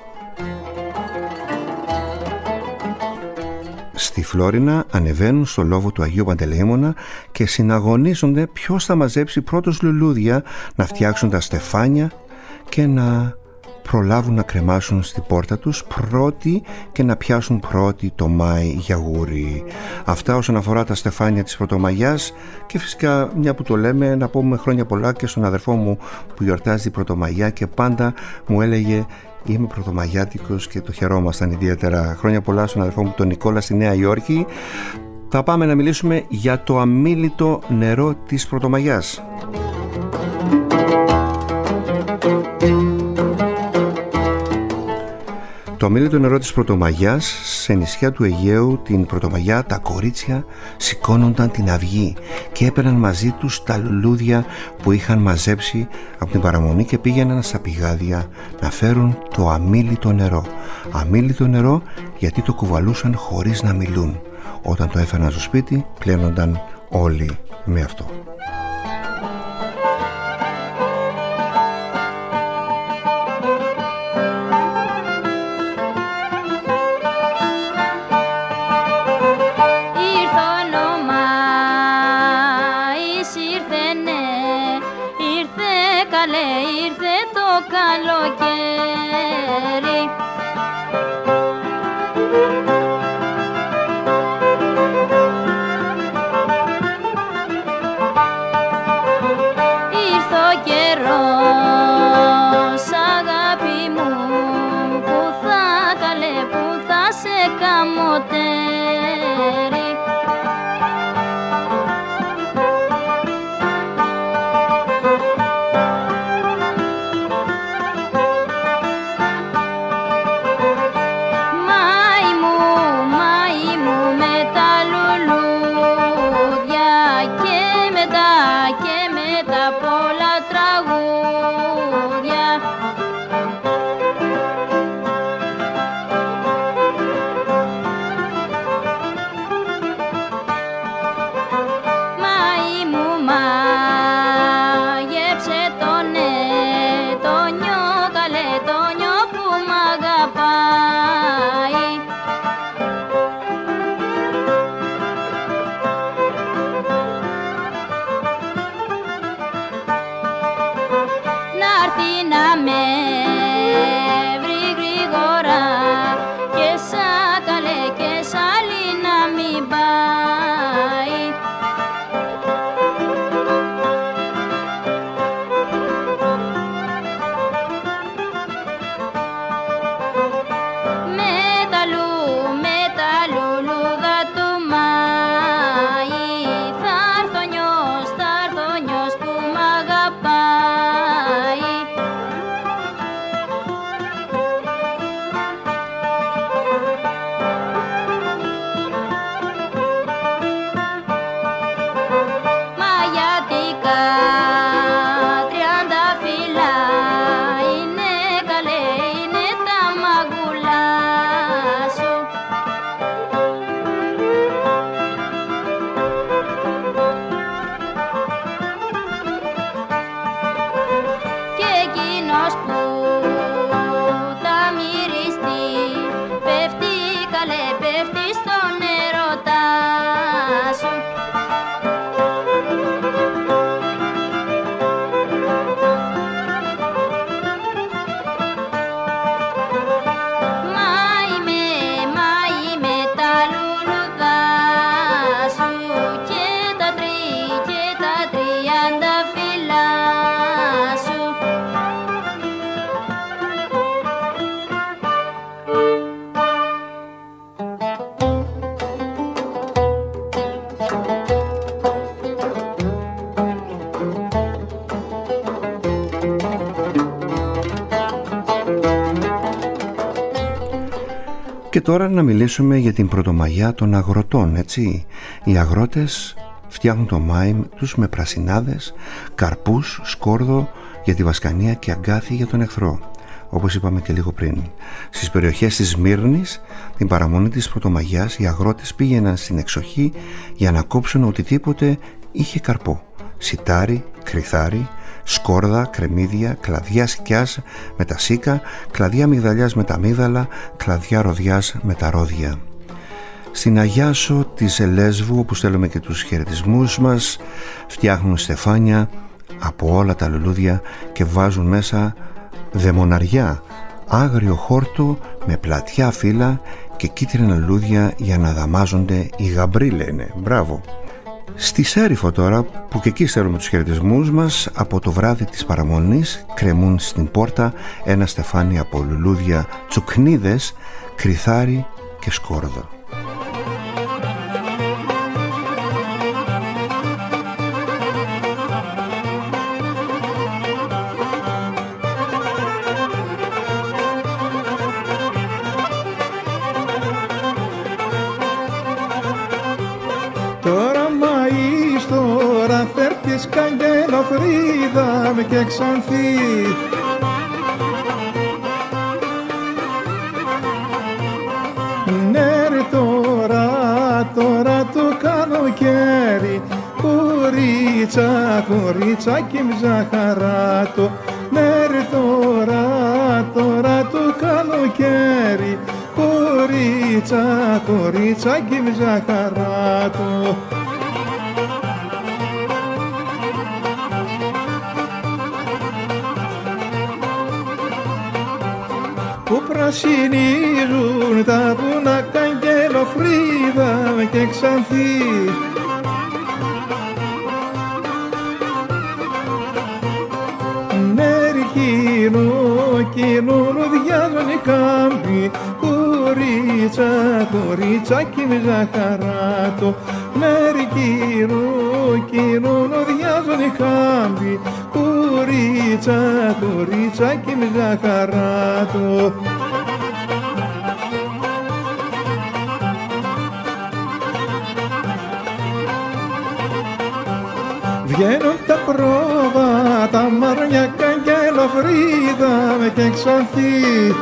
Speaker 1: Στη Φλόρινα ανεβαίνουν στο λόβο του Αγίου Παντελεήμωνα και συναγωνίζονται ποιος θα μαζέψει πρώτος λουλούδια να φτιάξουν τα στεφάνια και να προλάβουν να κρεμάσουν στην πόρτα τους πρώτοι και να πιάσουν πρώτοι το Μάη γιαγούρι. Αυτά όσον αφορά τα στεφάνια της Πρωτομαγιάς, και φυσικά μια που το λέμε να πούμε χρόνια πολλά και στον αδερφό μου που γιορτάζει την Πρωτομαγιά και πάντα μου έλεγε είμαι πρωτομαγιάτικος και το χαιρόμασταν ιδιαίτερα. Χρόνια πολλά στον αδερφό μου τον Νικόλα στη Νέα Υόρκη. Θα πάμε να μιλήσουμε για το αμίλυτο νερό της Πρωτομαγιάς. Το αμίλυτο νερό της Πρωτομαγιάς, σε νησιά του Αιγαίου την Πρωτομαγιά τα κορίτσια σηκώνονταν την αυγή και έπαιρναν μαζί τους τα λουλούδια που είχαν μαζέψει από την παραμονή και πήγαιναν στα πηγάδια να φέρουν το αμίλυτο νερό. Αμίλυτο νερό γιατί το κουβαλούσαν χωρίς να μιλούν. Όταν το έφεραν στο σπίτι πλένονταν όλοι με αυτό.
Speaker 4: Μάη μου, μάη μου με τα λουλούδια έρθει να με βρει γρήγορα και σαν καλέ και σαν άλλη να μην πάει. Με τα λου, με τα λουλούδα του Μάη θα έρθω νιός, θα έρθω νιός που μ' αγαπάει. Μα γιατί τριάντα φύλλα είναι καλέ, είναι τα μαγουλά σου. Και εκείνος που τα μυριστεί πέφτει καλέ, πέφτει στον έρωτά σου. Μα είμαι, μα είμαι τα λουλουδά σου και τα τρι, και τα τριάντα φύλλα σου.
Speaker 1: Και τώρα να μιλήσουμε για την πρωτομαγιά των αγροτών, έτσι. Οι αγρότες φτιάχνουν το μάιμ τους με πρασινάδες, καρπούς, σκόρδο για τη βασκανία και αγκάθι για τον εχθρό. Όπως είπαμε και λίγο πριν, στις περιοχές της Σμύρνης, την παραμονή της πρωτομαγιάς, οι αγρότες πήγαιναν στην εξοχή για να κόψουν οτιδήποτε είχε καρπό. Σιτάρι, κρυθάρι, σκόρδα, κρεμμύδια, κλαδιά σκιάς με τα σίκα, κλαδιά μυγδαλιάς με τα μύδαλα, κλαδιά ροδιάς με τα ρόδια. Στην Αγιάσο της Ελέσβου, όπου στέλνουμε και τους χαιρετισμούς μας, φτιάχνουν στεφάνια από όλα τα λουλούδια και βάζουν μέσα δαιμοναριά, άγριο χόρτο με πλατιά φύλλα και κίτρινα λουλούδια για να δαμάζονται οι γαμπροί, λένε. Μπράβο. Στη Σέριφο τώρα, που και εκεί στέλνουμε τους χαιρετισμούς μας, από το βράδυ της παραμονής κρεμούν στην πόρτα ένα στεφάνι από λουλούδια, τσουκνίδες, κρυθάρι και σκόρδο.
Speaker 5: Τώρα Μαΐς, τώρα φέρτης καγγελοφρίδα με και ξανθή. Ναι ρε τώρα, τώρα το καλοκαίρι, κορίτσα, κορίτσακι μ' ζαχαράτο. Ναι ρε τώρα, τώρα το καλοκαίρι, κορίτσα, κορίτσακι μ' ζαχαράτο. Που πρασινίζουν τα βουνά καγγελοφρίδα και ξανθή. Νερκίνο, κίνο, λουδιάζουν οι κάμποι, κορίτσα, κορίτσακι μ' ζαχαράτο. Νερκίνο, κίνο, λουδιάζουν οι κάμποι, κορίτσα, κορίτσακι μ' ζαχαράτο. Βγαίνουν τα πρόβατα, μαρνιά καγγελοφρίδα με και ξανθή.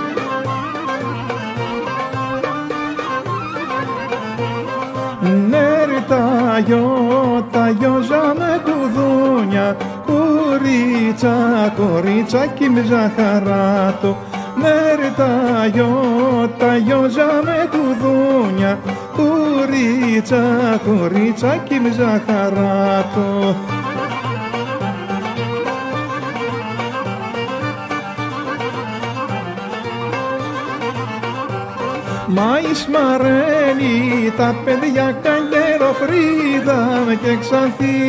Speaker 5: Ναι ρε τα γιο, τα γιόζα με κουδούνια, κορίτσα, κορίτσακι μ' ζαχαράτο. Ναι ρε τα γιο, τα γιόζα με κουδούνια, κορίτσα, κορίτσακι μ' ζαχαράτο. Μα Ισμαρέλη τα παιδιά καγκέρο Φρίδα και Ξανθή.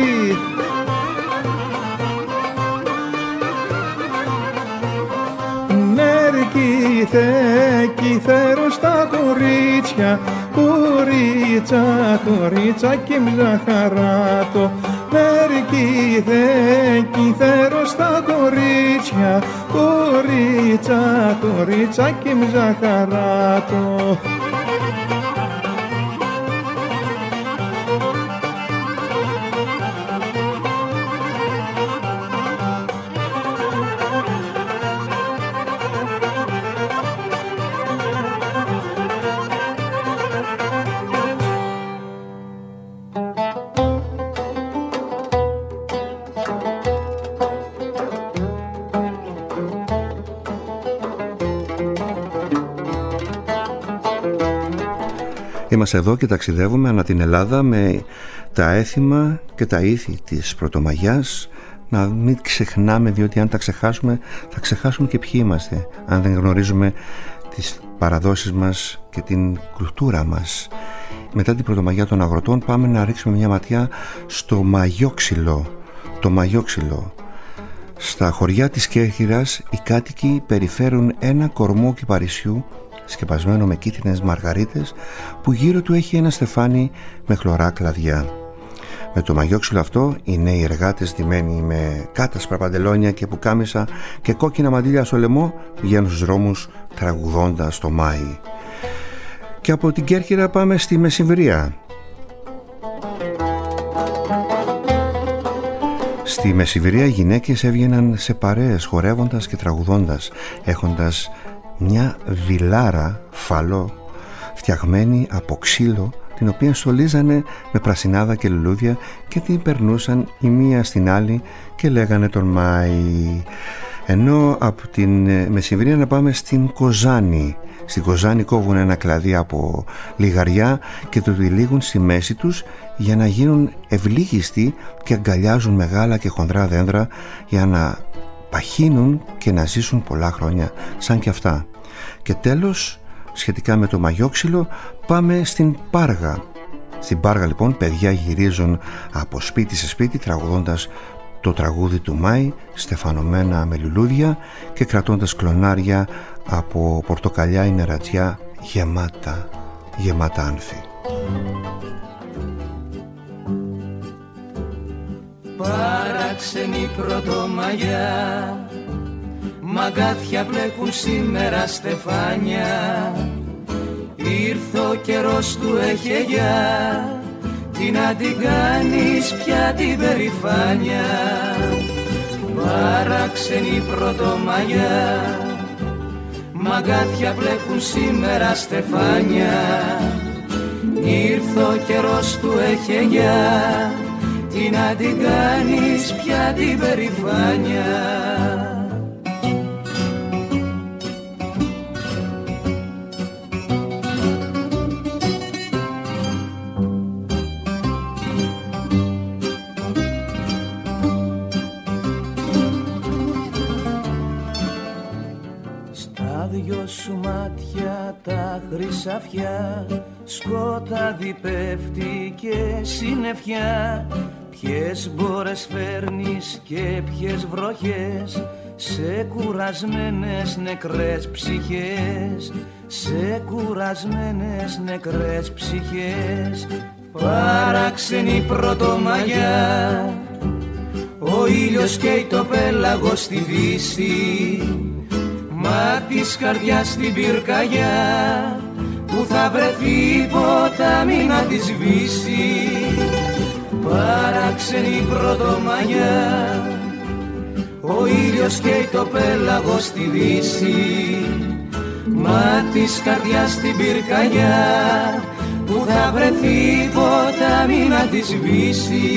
Speaker 5: Νερκήθε κύθερο στα κορίτσια, κορίτσα, κορίτσα και μζαχαράτο. Νερκήθε κύθερο στα κορίτσια, κορίτσα, κορίτσα και μζαχαράτο.
Speaker 1: Είμαστε εδώ και ταξιδεύουμε ανά την Ελλάδα με τα έθιμα και τα ήθη της Πρωτομαγιάς. Να μην ξεχνάμε, διότι αν τα ξεχάσουμε θα ξεχάσουμε και ποιοι είμαστε, αν δεν γνωρίζουμε τις παραδόσεις μας και την κουλτούρα μας. Μετά την Πρωτομαγιά των αγροτών πάμε να ρίξουμε μια ματιά στο Μαγιόξυλο. Το Μαγιόξυλο. Στα χωριά της Κέρκυρας οι κάτοικοι περιφέρουν ένα κορμό κυπαρισιού σκεπασμένο με κίτρινες μαργαρίτες, που γύρω του έχει ένα στεφάνι με χλωρά κλαδιά. Με το μαγιόξυλο αυτό οι νέοι εργάτες ντυμένοι με κάτασπρα παντελόνια και πουκάμισα και κόκκινα μαντήλια στο λαιμό βγαίνουν στους δρόμους τραγουδώντας το Μάη. Και από την Κέρκυρα πάμε στη Μεσημβρία. Στη Μεσημβρία οι γυναίκες έβγαιναν σε παρέες χορεύοντας και τραγουδώντας, έχοντας μια βιλάρα φαλό φτιαγμένη από ξύλο, την οποία στολίζανε με πρασινάδα και λουλούδια και την περνούσαν η μία στην άλλη και λέγανε τον Μάη. Ενώ από την Μεσημβρία να πάμε στην Κοζάνη. Στην Κοζάνη κόβουν ένα κλαδί από λιγαριά και το τυλίγουν στη μέση τους για να γίνουν ευλίγιστοι και αγκαλιάζουν μεγάλα και χονδρά δέντρα για να παχύνουν και να ζήσουν πολλά χρόνια σαν και αυτά. Και τέλος, σχετικά με το μαγιόξυλο, πάμε στην Πάργα. Στην Πάργα λοιπόν παιδιά γυρίζουν από σπίτι σε σπίτι τραγουδώντας το τραγούδι του Μάη, στεφανωμένα με λουλούδια και κρατώντας κλονάρια από πορτοκαλιά ή νερατζιά γεμάτα, γεμάτα άνθη.
Speaker 3: Παράξενη Πρωτομαγιά, μαγκάθια μπλέκουν σήμερα στεφάνια. Ήρθε ο καιρός του εχεγιά, τι να την κάνεις πια την περηφάνια. Παράξενη Πρωτομαγιά, μαγκάθια μπλέκουν σήμερα στεφάνια. Ήρθε ο καιρός του εχεγιά, τι να την κάνεις πια την περηφάνια. Στα δυο σου μάτια τα χρυσαφιά, σκοτάδι πέφτει και συννεφιά. Ποιες μπόρες φέρνεις και ποιες βροχές, σε κουρασμένες νεκρές ψυχές, σε κουρασμένες νεκρές ψυχές. Παράξενη Πρωτομαγιά, ο ήλιος καίει το πέλαγο στη δύση, μα της καρδιάς στην πυρκαγιά, που θα βρεθεί ποτάμι να τη σβήσει. Παράξενη Πρωτομαγιά, ο ήλιος καίει το πέλαγο στη δύση, μα της καρδιάς στην πυρκαγιά, που θα βρεθεί ποτάμι να τη σβήσει.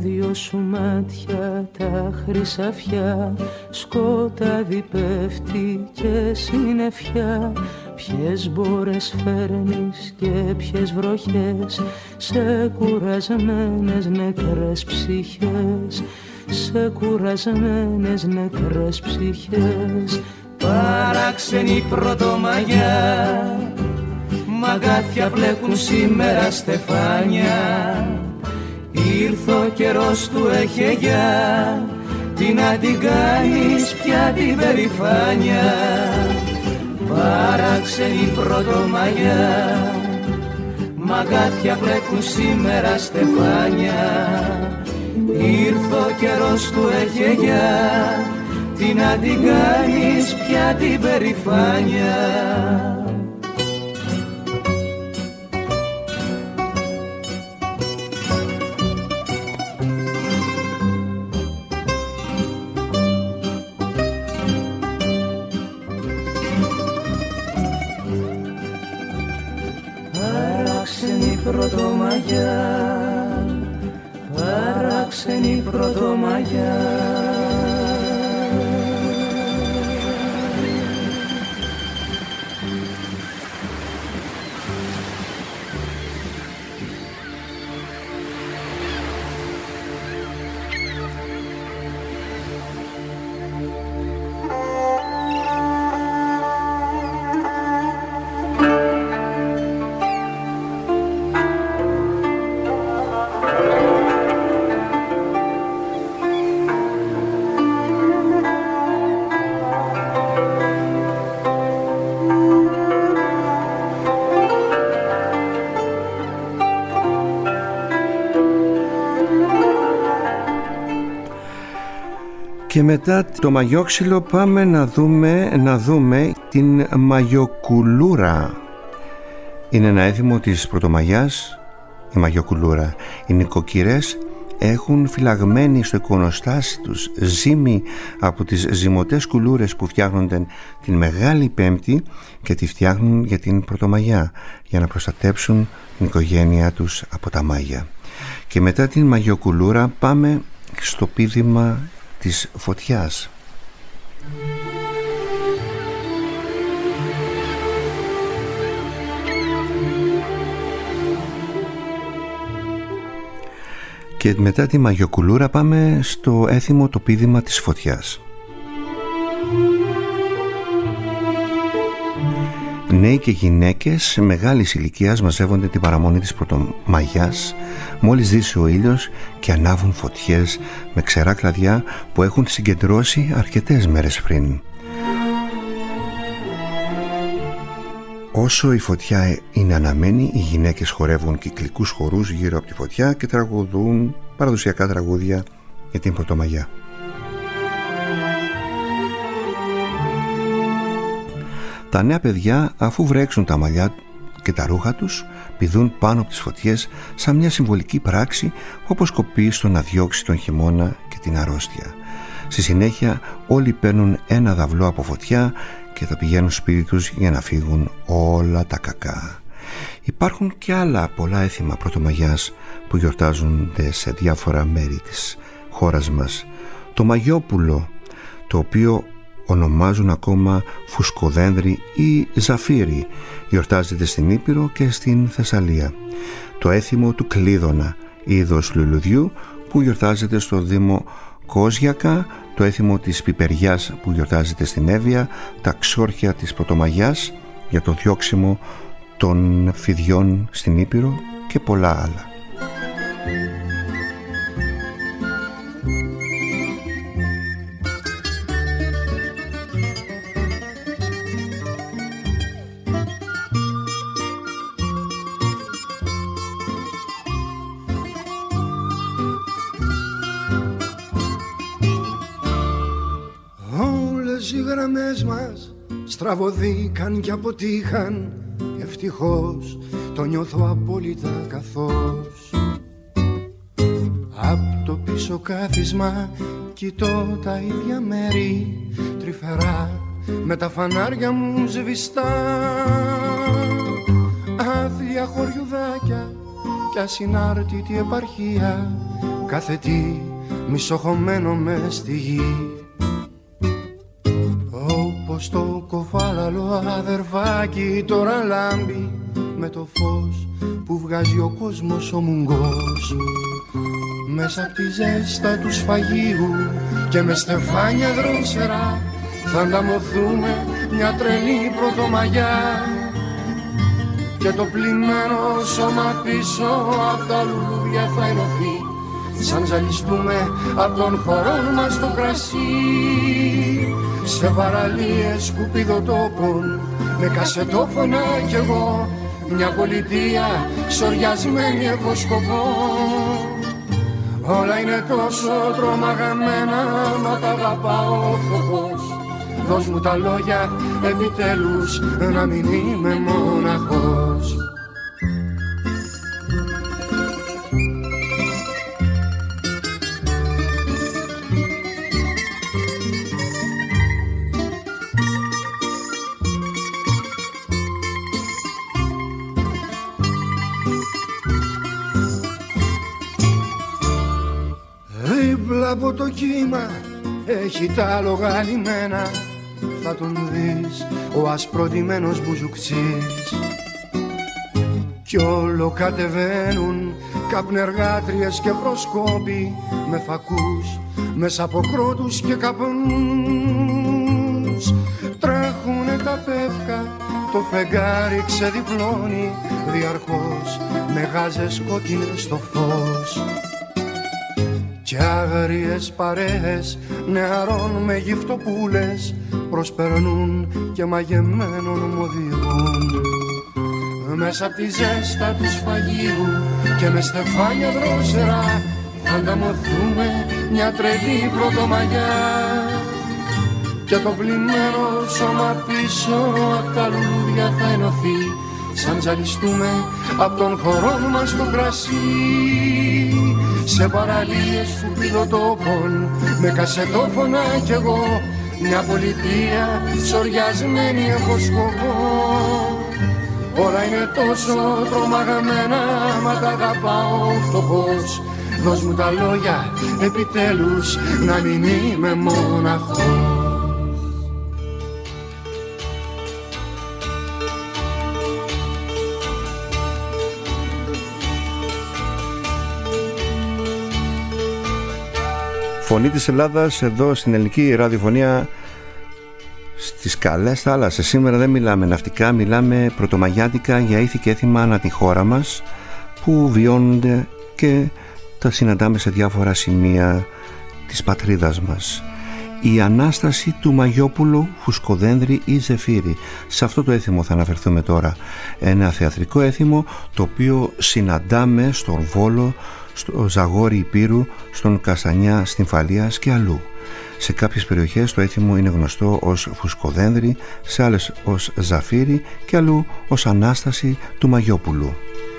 Speaker 3: δυο σου μάτια τα χρυσαφιά, σκοτάδι πέφτει και συννεφιά. Ποιες μπόρες φέρνεις και ποιες βροχές σε κουρασμένες νεκρές ψυχές, σε κουρασμένες νεκρές ψυχές.
Speaker 2: Παράξενη πρωτομαγιά, μαγάτια μπλέκουν σήμερα στεφάνια. Ήρθε ο καιρός του εχεγιά, τι να την κάνεις πια την περηφάνια. Παράξενη πρωτομαγιά, μαγάτια μπλέκουν σήμερα στεφάνια. Ήρθε ο καιρός του εχεγιά, τι να την κάνεις πια την περηφάνια. Παράξενη πρωτομαγιά, παράξενη πρωτομαγιά.
Speaker 1: Και μετά το μαγιόξυλο πάμε να δούμε, να δούμε την μαγιοκουλούρα. Είναι ένα έθιμο της Πρωτομαγιάς, η μαγιοκουλούρα. Οι νοικοκυρές έχουν φυλαγμένη στο εικονοστάσι τους ζύμη από τις ζυμωτές κουλούρες που φτιάχνονται την Μεγάλη Πέμπτη και τη φτιάχνουν για την Πρωτομαγιά, για να προστατέψουν την οικογένειά τους από τα μάγια. Και μετά την μαγιοκουλούρα πάμε στο πείδημα της φωτιάς. Και μετά τη μαγιοκουλούρα πάμε στο έθιμο το πείδημα της φωτιάς. Νέοι και γυναίκες μεγάλης ηλικίας μαζεύονται την παραμονή της Πρωτομαγιάς, μόλις δύσει ο ήλιος, και ανάβουν φωτιές με ξερά κλαδιά που έχουν συγκεντρώσει αρκετές μέρες πριν. Όσο η φωτιά είναι αναμένη, οι γυναίκες χορεύουν κυκλικούς χορούς γύρω από τη φωτιά και τραγουδούν παραδοσιακά τραγούδια για την Πρωτομαγιά. Τα νέα παιδιά, αφού βρέξουν τα μαλλιά και τα ρούχα τους, πηδούν πάνω από τις φωτιές σαν μια συμβολική πράξη που αποσκοπεί στο να διώξει τον χειμώνα και την αρρώστια. Στη συνέχεια όλοι παίρνουν ένα δαυλό από φωτιά και θα πηγαίνουν σπίτι τους για να φύγουν όλα τα κακά. Υπάρχουν και άλλα πολλά έθιμα Πρωτομαγιάς που γιορτάζονται σε διάφορα μέρη της χώρας μας. Το Μαγιόπουλο, το οποίο ονομάζουν ακόμα φουσκοδένδρι ή ζαφύρι, γιορτάζεται στην Ήπειρο και στην Θεσσαλία. Το έθιμο του Κλείδωνα, είδος λουλουδιού, που γιορτάζεται στο Δήμο Κόζιακα, το έθιμο της Πιπεριάς που γιορτάζεται στην Εύβοια, τα ξόρχια της Πρωτομαγιάς για το διώξιμο των φιδιών στην Ήπειρο και πολλά άλλα.
Speaker 6: Οι γραμμές μας στραβωθήκαν και αποτύχαν. Ευτυχώς το νιώθω απόλυτα καθώς απ' το πίσω κάθισμα κοιτώ τα ίδια μέρη τρυφερά με τα φανάρια μου σβηστά. Άθλια χωριουδάκια κι ασυνάρτητη επαρχία, κάθε τι μισοχωμένο μες στη γη. Όπως το κοφάλαλο αδερφάκι τώρα λάμπει με το φως που βγάζει ο κόσμος ο μουγκός. Μέσα απ' τη ζέστα του σφαγίου και με στεφάνια δρόσερα θα ανταμωθούμε μια τρελή πρωτομαγιά. Και το πλημμένο σώμα πίσω απ' τα λουλούδια θα ενωθεί, σαν ζαλιστούμε απ' τον χορό μας το κρασί. Σε παραλίες σκουπιδοτόπων με κασετόφωνα κι εγώ, μια πολιτεία σοριασμένη έχω σκοπό. Όλα είναι τόσο τρομαγαμένα, μα τα αγαπάω φτωχός. Δώσ' μου τα λόγια επιτέλους να μην είμαι μοναχός. Δίπλα από το κύμα έχει τα άλογα λιμένα, θα τον δεις ο ασπροτημένος μπουζουκτσής. Κι όλο κατεβαίνουν καπνεργάτριες και προσκόποι με φακούς μέσα από κρότους και καπνούς. Τρέχουνε τα πεύκα, το φεγγάρι ξεδιπλώνει διαρκώς με γάζες κόκκινες στο φως. Κι άγριες παρέες νεαρών με γυφτοπούλες προσπερνούν και μαγεμένων μου οδηγούν. Μέσα απ' τη ζέστα του σφαγίου και με στεφάνια δρόσερα θα ανταμωθούμε μια τρελή πρωτομαγιά. Και το πλημμένο σώμα πίσω απ' τα λουλούδια θα ενωθεί, σαν ζαλιστούμε απ' τον χορό μας το κρασί. Σε παραλίες σκουπιδοτόπων με κασετόφωνα κι εγώ, μια πολιτεία σοριασμένη έχω σκοπό. Όλα είναι τόσο τρομαγαμένα, μα τα αγαπάω φτωχός. Δώσ' μου τα λόγια επιτέλους να μην είμαι μοναχός.
Speaker 1: Φωνή της Ελλάδας εδώ στην ελληνική ραδιοφωνία στις καλές θάλασσες. Σήμερα δεν μιλάμε ναυτικά, μιλάμε πρωτομαγιάτικα για ήθη και έθιμα ανά τη χώρα μας που βιώνονται και τα συναντάμε σε διάφορα σημεία της πατρίδας μας. Η Ανάσταση του Μαγιόπουλου, Φουσκοδένδρη ή Ζεφύρι. Σε αυτό το έθιμο θα αναφερθούμε τώρα. Ένα θεατρικό έθιμο το οποίο συναντάμε στον Βόλο, στο Ζαγόρι Υπήρου, στον Καστανιά, στην Φαλίας και αλλού. Σε κάποιες περιοχές το έθιμο είναι γνωστό ως Φουσκοδένδρη, σε άλλες ως Ζαφύρι και αλλού ως Ανάσταση του Μαγιόπουλου.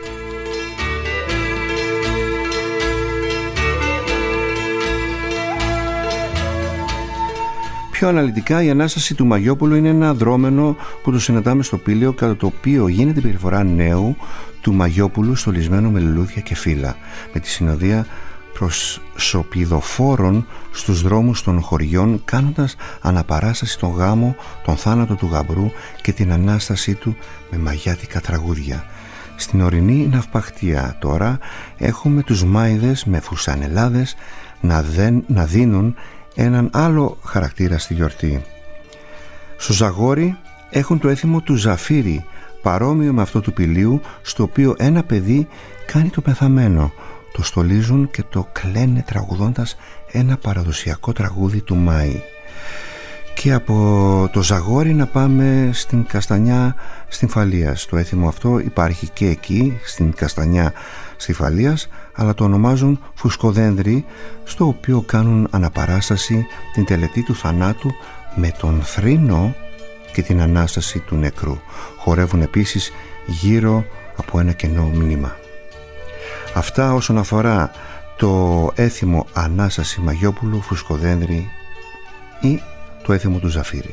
Speaker 1: Πιο αναλυτικά, η Ανάσταση του Μαγιόπουλου είναι ένα δρόμενο που το συναντάμε στο Πήλαιο, κατά το οποίο γίνεται η περιφορά νέου του Μαγιόπουλου στολισμένου με λουλούδια και φύλλα, με τη συνοδεία προσωπιδοφόρων στους δρόμους των χωριών, κάνοντας αναπαράσταση τον γάμο, τον θάνατο του γαμπρού και την Ανάστασή του με μαγιάτικα τραγούδια. Στην ορεινή ναυπαχτία τώρα έχουμε τους μάιδες με φουσανελάδες να, δεν, να δίνουν έναν άλλο χαρακτήρα στη γιορτή. Στο Ζαγόρι έχουν το έθιμο του Ζαφύρι, παρόμοιο με αυτό του Πηλίου, στο οποίο ένα παιδί κάνει το πεθαμένο. Το στολίζουν και το κλαίνε τραγουδώντας ένα παραδοσιακό τραγούδι του Μάη. Και από το Ζαγόρι να πάμε στην Καστανιά, στην Φαλίας. Το έθιμο αυτό υπάρχει και εκεί, στην Καστανιά, στη Φαλίας, αλλά το ονομάζουν Φουσκοδένδρη, στο οποίο κάνουν αναπαράσταση την τελετή του θανάτου με τον θρήνο και την Ανάσταση του νεκρού. Χορεύουν επίσης γύρω από ένα κενό μνήμα. Αυτά όσον αφορά το έθιμο Ανάσταση Μαγιόπουλου, Φουσκοδένδρη ή το έθιμο του Ζαφύρι.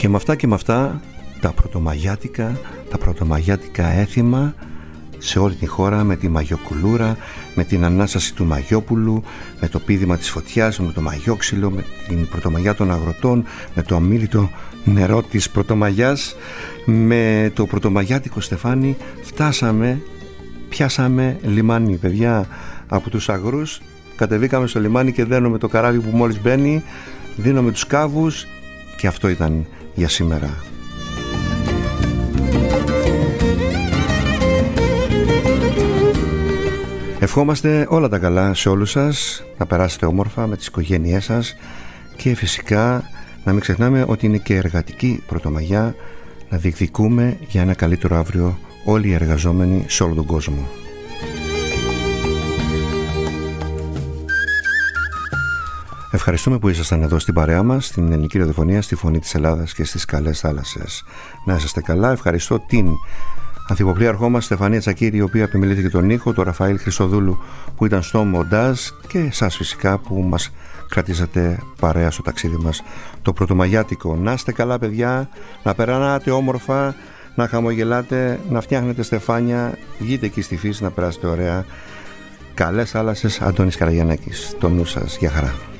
Speaker 1: Και με αυτά και με αυτά τα πρωτομαγιάτικα, τα πρωτομαγιάτικα έθιμα σε όλη τη χώρα, με τη μαγιοκουλούρα, με την Ανάσταση του Μαγιόπουλου, με το πήδημα της φωτιάς, με το μαγιόξυλο, με την πρωτομαγιά των αγροτών, με το αμίλητο νερό της πρωτομαγιάς, με το πρωτομαγιάτικο στεφάνι φτάσαμε, πιάσαμε λιμάνι, παιδιά, από τους αγρούς κατεβήκαμε στο λιμάνι και δένουμε το καράβι που μόλις μπαίνει, δίνουμε τους κάβους και αυτό ήταν για σήμερα. Ευχόμαστε όλα τα καλά σε όλους σας, να περάσετε όμορφα με τις οικογένειές σας και φυσικά να μην ξεχνάμε ότι είναι και εργατική πρωτομαγιά, να διεκδικούμε για ένα καλύτερο αύριο όλοι οι εργαζόμενοι σε όλο τον κόσμο. Ευχαριστούμε που ήσασταν εδώ στην παρέα μας, στην ελληνική ραδιοφωνία, στη Φωνή της Ελλάδας και στις καλές θάλασσες. Να είσαστε καλά. Ευχαριστώ την ανθυποπλήρχό μας Στεφανία Τσακίρη, η οποία επιμελήθηκε τον ήχο, τον Ραφαήλ Χρυσοδούλου που ήταν στο μοντάζ και εσάς φυσικά που μας κρατήσατε παρέα στο ταξίδι μας το πρωτομαγιάτικο. Να είστε καλά, παιδιά, να περνάτε όμορφα, να χαμογελάτε, να φτιάχνετε στεφάνια, βγείτε εκεί στη φύση να περάσετε ωραία. Καλές θάλασσες, Αντώνης Καραγιαννάκης. Το νου σας, για χαρά.